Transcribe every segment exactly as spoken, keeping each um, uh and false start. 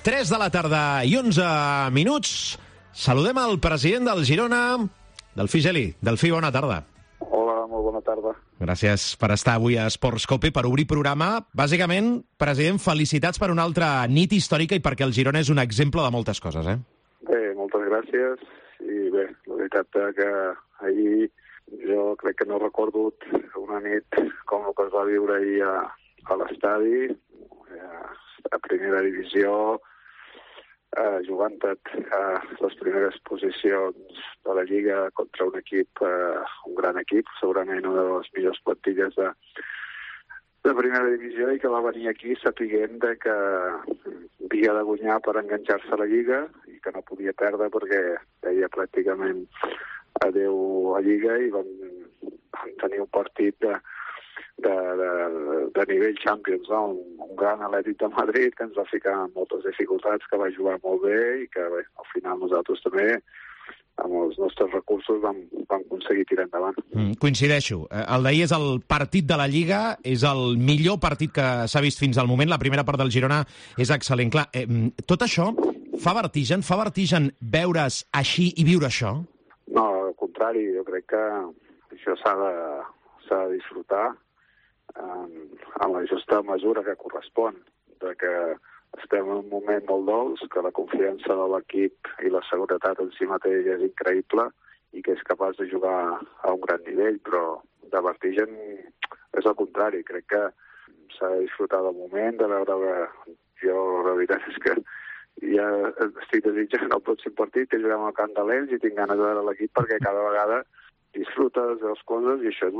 tres de la tarda i onze minuts. Saludem el president del Girona, Delfí Geli. Delfí, bona tarda. Hola, molt bona tarda. Gràcies per estar avui a Esports Cope, per obrir programa. Bàsicament, president, felicitats per una altra nit històrica i perquè el Girona és un exemple de moltes coses, eh? Bé, moltes gràcies. I bé, la veritat que ahir jo crec que no he recordut una nit com el que es va viure ahir a, a l'estadi, a primera divisió, eh, jugant a les primeres posicions de la Lliga contra un equip, eh, un gran equip, segurament una de les millors plantilles de, de primera divisió, i que va venir aquí sapiguent de que havia de guanyar per enganxar-se a la Lliga i que no podia perdre perquè deia pràcticament adeu a Lliga, i vam, vam tenir un partit de De, de, de nivell Champions, no? un, un gran Atlètic de Madrid que ens va ficar en moltes dificultats, que va jugar molt bé i que bé, al final nosaltres també amb els nostres recursos vam, vam aconseguir tirar endavant. Mm, coincideixo. El d'ahir és el partit de la Lliga, és el millor partit que s'ha vist fins al moment. La primera part del Girona és excel·lent. Clar, eh, tot això fa vertigen? Fa vertigen veure's així i viure això? No, al contrari, jo crec que això s'ha de, s'ha de disfrutar en, en la justa mesura que correspon, de que estem en un moment molt dolç, que la confiança de l'equip i la seguretat en si mateix és increïble i que és capaç de jugar a un gran nivell, però de vertigen és el contrari. Crec que s'ha de disfrutar del moment, de veure que jo, la veritat és que ja estic desitjant el pròxim partit, que juguem al camp de l'Elx, i tinc ganes de veure l'equip perquè cada vegada disfrutes de les coses, i això és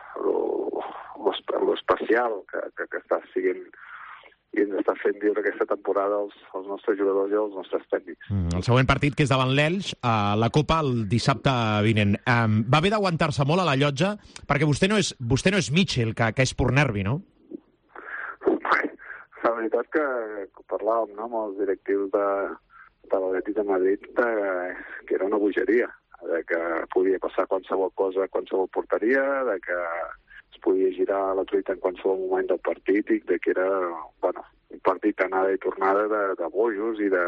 l'especial que, que, que està siguent i ens està fent viure aquesta temporada els, els nostres jugadors i els nostres tècnics. Mm, el següent partit, que és davant l'Elx, a la Copa el dissabte vinent. Um, va haver d'aguantar-se molt a la llotja, perquè vostè no és, vostè no és Mitchell, que, que és pur nervi, no? La veritat que, que parlàvem, no, amb els directius de, de l'Atlètic de Madrid, de, que era una bogeria, de que podia passar qualsevol cosa a qualsevol porteria, de que es podia girar la truita en qualsevol moment del partit, i de que era, bueno, un partit d'anada i tornada de, de bojos i de,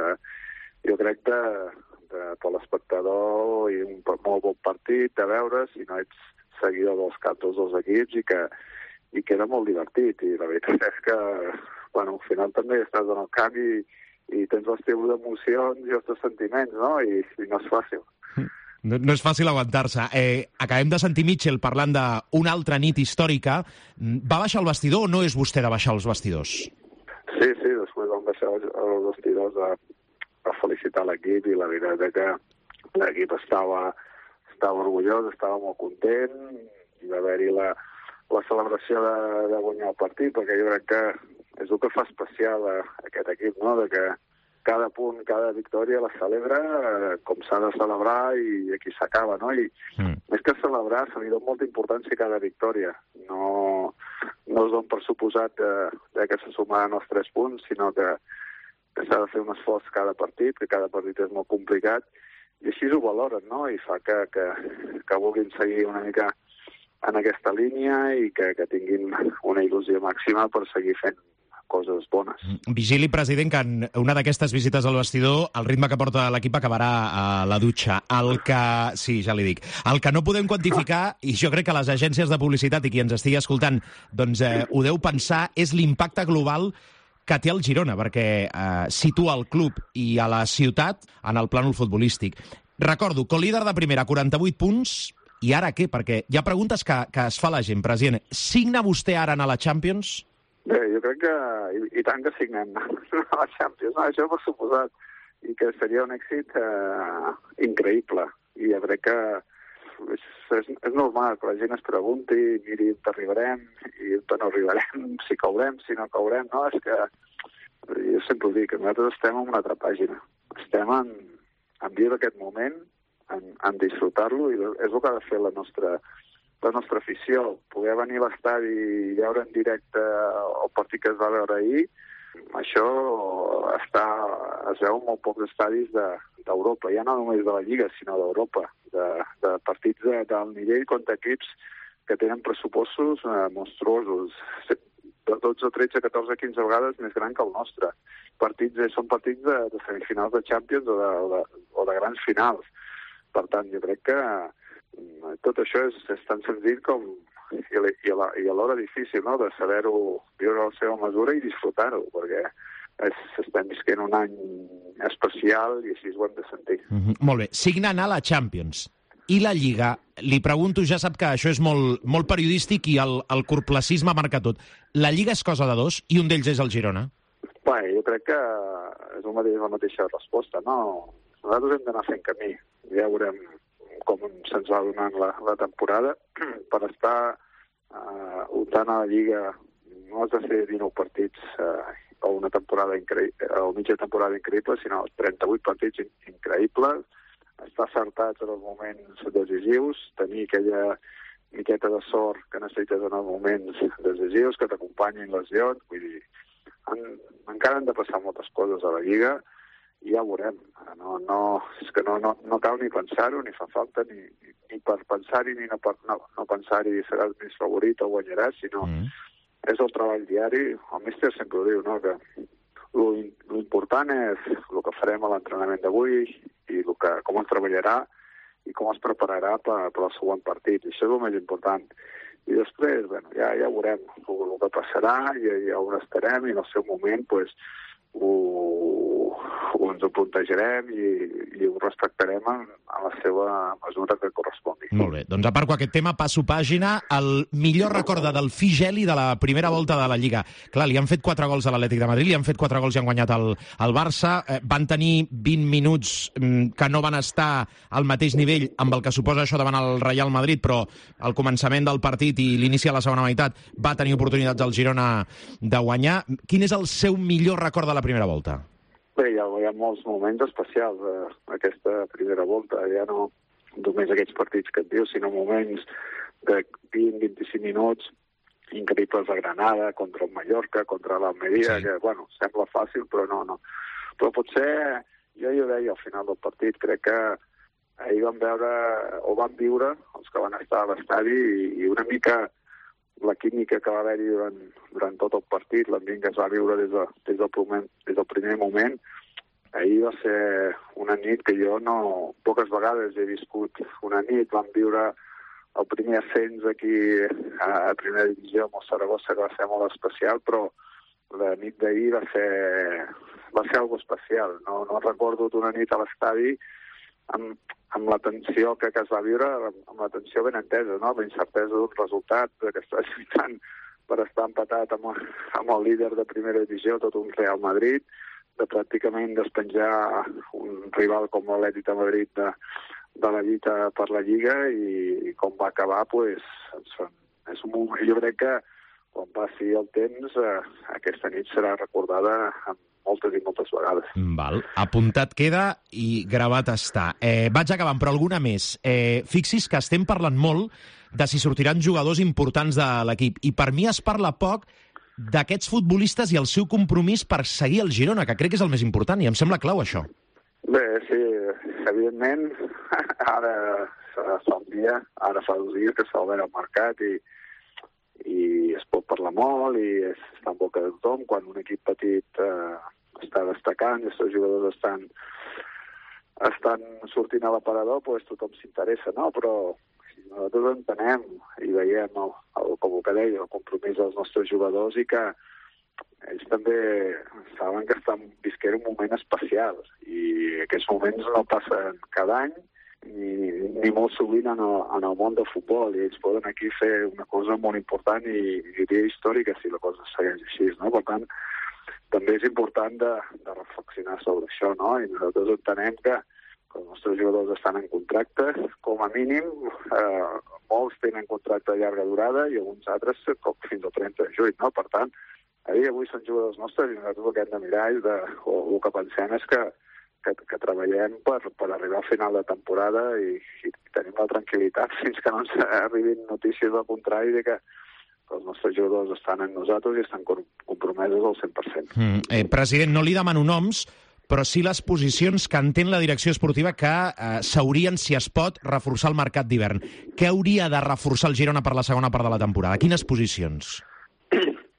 jo crec, de, de per l'espectador, i un molt bon partit de veure si no ets seguidor dels caps dels dos equips, i que, i que era molt divertit. I la veritat és que, bueno, al final també estàs en el camp i, i tens les teves emocions i els teus sentiments, no? I, i no és fàcil. No, no és fàcil aguantar-se. Eh, acabem de sentir Mitchell parlant d'una altra nit històrica. Va baixar el vestidor o no és vostè de baixar els vestidors? Sí, sí, després vam baixar els vestidors a, a felicitar l'equip, i la veritat és que l'equip estava, estava orgullós, estava molt content, i va haver-hi la, la celebració de, de guanyar el partit, perquè jo crec que és el que fa especial a, a aquest equip, no? De que cada punt, cada victòria la celebra eh, com s'ha de celebrar, i aquí s'acaba, no? I mm. més que celebrar, se li dona molta importància a cada victòria. No, no es dona per suposat de, de que se sumaran els tres punts, sinó que, que s'ha de fer un esforç cada partit, que cada partit és molt complicat, i així ho valoren, no? I fa que, que, que vulguin seguir una mica en aquesta línia i que, que tinguin una il·lusió màxima per seguir fent coses bones. Vigili, president, que en una d'aquestes visites al vestidor el ritme que porta l'equip acabarà a la dutxa. El que... Sí, ja li dic. El que no podem quantificar, i jo crec que les agències de publicitat i qui ens estigui escoltant doncs eh, ho deu pensar, és l'impacte global que té el Girona, perquè eh, situa el club i a la ciutat en el plànol futbolístic. Recordo, co-líder de primera, quaranta-vuit punts, i ara què? Perquè hi ha preguntes que, que es fa la gent, president. Signa vostè ara a la Champions? Bé, jo crec que, i, i tant que signem a la Champions, no, això per suposat, i que seria un èxit eh, increïble. I jo crec que és, és, és normal que la gent es pregunti, miri, on arribarem, i on no arribarem, si caurem, si no caurem, no? És que jo sempre ho dic, que nosaltres estem en una altra pàgina. Estem en, en viure aquest moment, en, en disfrutar-lo, i és el que ha de fer la nostra la nostra afició. Poder venir a l'estadi i veure en directe el partit que es va veure ahir, això està, es veu en molt pocs estadis d'Europa, de, ja no només de la Lliga, sinó d'Europa, de, de partits d'alt nivell contra equips que tenen pressupostos eh, monstruosos. de dotze, tretze, catorze, quinze vegades més gran que el nostre. Partits, eh, són partits de, de semifinals de Champions o de, o, de, o de grans finals. Per tant, jo crec que eh, tot això és, és tan senzill com i, i, i alhora difícil, no?, de saber-ho viure a la seva mesura i disfrutar-ho, perquè és, estem visquent un any especial i així ho hem de sentir. Mm-hmm. Molt bé. Signa anar a la Champions i la Lliga. Li pregunto, ja sap que això és molt, molt periodístic i el, el corplacisme marca tot. La Lliga és cosa de dos i un d'ells és el Girona? Bé, jo crec que és el mateix, la mateixa resposta, no? Nosaltres hem d'anar fent camí. Ja veurem com se'ns va donant la, la temporada. Per estar eh, optant a la Lliga no has de fer dinou partits eh, o una temporada increïble, o mitja temporada increïble, sinó trenta-vuit partits increïbles, estar acertats en els moments decisius, tenir aquella miqueta de sort que necessites en els moments decisius, que t'acompanyin lesions, vull dir, han, encara han de passar moltes coses a la Lliga i ja ho veurem. No, no, és que no, no, no cal ni pensar-ho, ni fa falta ni, ni per pensar-hi, ni no, per, no, no pensar-hi seràs més favorit o guanyaràs, sinó mm. és el treball diari. El míster sempre ho diu, no?, que l'important és el que farem a l'entrenament d'avui i el que, com es treballarà i com es prepararà per, per al següent partit. I això és el més important. I després, bueno, ja, ja veurem el, el que passarà, ja, ja on estarem i en el seu moment pues, ho, ho ens ho plantejarem i, i ho respectarem en, en la seva mesura que correspongui. Molt bé, doncs aparco aquest tema, passo pàgina. El millor recorda del Figeli de la primera volta de la Lliga. Clar, li han fet quatre gols a l'Atlètic de Madrid, li han fet quatre gols i han guanyat el, el Barça. Eh, van tenir vint minuts mm, que no van estar al mateix nivell amb el que suposa això davant el Real Madrid, però al començament del partit i l'inici de la segona meitat va tenir oportunitats al Girona de guanyar. Quin és el seu millor record de la primera volta? Bé, hi ha, hi ha molts moments especials a aquesta primera volta. Ja no només aquests partits que et dius, sinó moments de vint a vint-i-cinc minuts increïbles a Granada, contra el Mallorca, contra l'Almeria, sí. Que, bueno, sembla fàcil, però no, no. Però potser, jo ja ho deia al final del partit, crec que ahir vam veure, o vam viure, els que van estar a l'estadi, i, i una mica la química que va haver-hi durant, durant tot el partit, l'ambient que es va viure des, de, des, del primer, des del primer moment, ahir va ser una nit que jo no, poques vegades he viscut una nit. Vam viure el primer ascens aquí a, a primera divisió amb el Saragossa, que va ser molt especial, però la nit d'ahir va ser, va ser algo especial. No, no recordo una nit a l'estadi amb, amb la tensió que, que es va viure, amb, amb la tensió ben entesa, no? La incertesa d'un resultat, que estàs lluitant per estar empatat amb, amb el líder de primera divisió, tot un Real Madrid, de pràcticament despenjar un rival com l'Atlètic de Madrid de, de la lluita per la Lliga, i, i com va acabar, pues, és un moment, jo crec que quan passi el temps, eh, aquesta nit serà recordada amb moltes i moltes vegades. Val. Apuntat queda i gravat està. Eh, vaig acabant, però alguna més. Eh, fixi's que estem parlant molt de si sortiran jugadors importants de l'equip, i per mi es parla poc d'aquests futbolistes i el seu compromís per seguir el Girona, que crec que és el més important, i em sembla clau això. Bé, sí, evidentment, ara fa un dia, ara fa dos dies que s'ha obert el mercat i i es pot parlar molt i està en boca de tothom. Quan un equip petit eh, està destacant i els seus jugadors estan, estan sortint a l'aparador, pues tothom s'interessa, no? Però si nosaltres entenem i veiem el, el, com que deia, el compromís dels nostres jugadors, i que ells també saben que estan visquent un moment especial, i aquests moments no passen cada any ni, ni molt sovint en el, en el món del futbol, i ells poden aquí fer una cosa molt important i diria històrica si la cosa segueix així, no? Per tant, també és important de, de reflexionar sobre això, no? I nosaltres entenem que, que els nostres jugadors estan en contractes, com a mínim, eh, molts tenen contracte de llarga durada i alguns altres fins al trenta de juny, no? Per tant, ahir avui són jugadors nostres i nosaltres el que hem de mirar és de, o el que pensem és que Que, que treballem per, per arribar al final de temporada i, i tenim la tranquil·litat fins que no ens arribin notícies del contrari de que els nostres jugadors estan en nosaltres i estan compromesos al cent per cent. Mm, eh, president, no li demano noms, però sí les posicions que entén la direcció esportiva que eh, s'haurien, si es pot, reforçar el mercat d'hivern. Què hauria de reforçar el Girona per la segona part de la temporada? Quines posicions?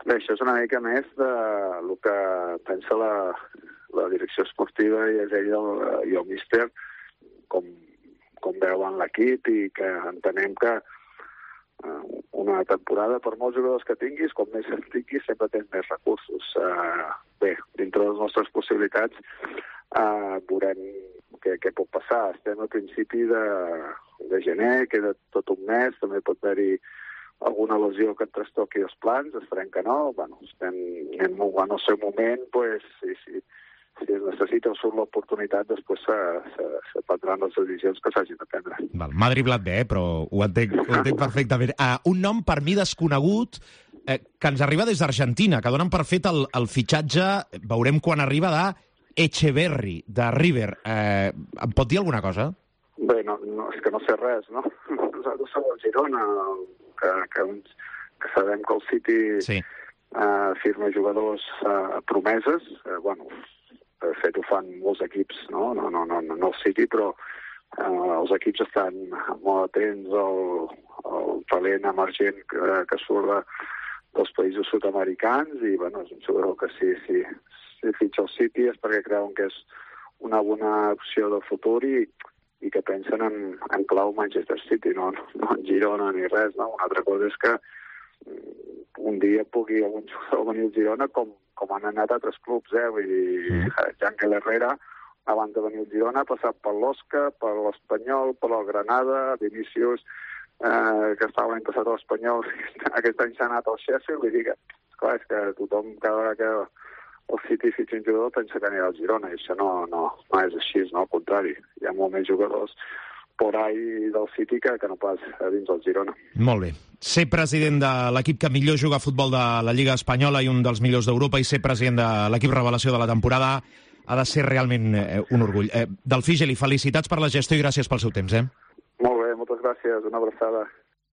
Bé, això és una mica més de el que pensa la, la direcció esportiva i és ell el, i el míster, com, com veuen l'equip, i que entenem que uh, una temporada, per molts jugadors que tinguis, com més en tinguis, sempre tens més recursos. Uh, bé, dintre de les nostres possibilitats, uh, veurem què, què pot passar. Estem a principi de, de gener, queda tot un mes, també pot haver-hi alguna lesió que et trastoqui els plans, esperem que no. Bueno, estem en, en el seu moment, pues, si, si, si es necessita o surt l'oportunitat, després se, se, se prendran les decisions que s'hagin de prendre. Val, m'ha driblat bé, eh, però ho entenc, ho entenc perfectament. Uh, un nom per mi desconegut eh, que ens arriba des d'Argentina, que donen per fet el, el fitxatge, veurem quan arriba, d'Echeverri, de River. Eh, em pot dir alguna cosa? Bé, no, no, és que no sé res, no? Nosaltres som el Girona, que, que, que sabem que el City sí. uh, firma jugadors uh, promeses. Uh, bueno, de fet ho fan molts equips, no? No, no, no, no el City, però uh, els equips estan molt atents al, al talent emergent que, que surt de, dels països sud-americans, i bueno, és un jugador que si, si, si fitxa el City és perquè creuen que és una bona opció de futur i i que pensen en, en clau Manchester City, no, no en Girona ni res, no? Una altra cosa és que un dia pugui algun jugador venir al Girona com, com han anat altres clubs, eh? Vull dir, mm. Ángel Herrera, abans de venir al Girona, ha passat per l'Osca, per l'Espanyol, per el Granada, Vinícius, eh, que estava l'any passat a l'Espanyol, aquest any s'ha anat al Sheffield, vull dir que, clar, és que tothom, cada vegada que el City fitxa un jugador pensa que anirà al Girona, i això no, no, no és així, no, al contrari. Hi ha molt més jugadors por ahí del City que, que no pas dins del Girona. Molt bé. Ser president de l'equip que millor juga a futbol de la Lliga Espanyola i un dels millors d'Europa, i ser president de l'equip revelació de la temporada ha de ser realment eh, un orgull. Eh, Delfí Geli, felicitats per la gestió i gràcies pel seu temps. Eh? Molt bé, moltes gràcies. Una abraçada.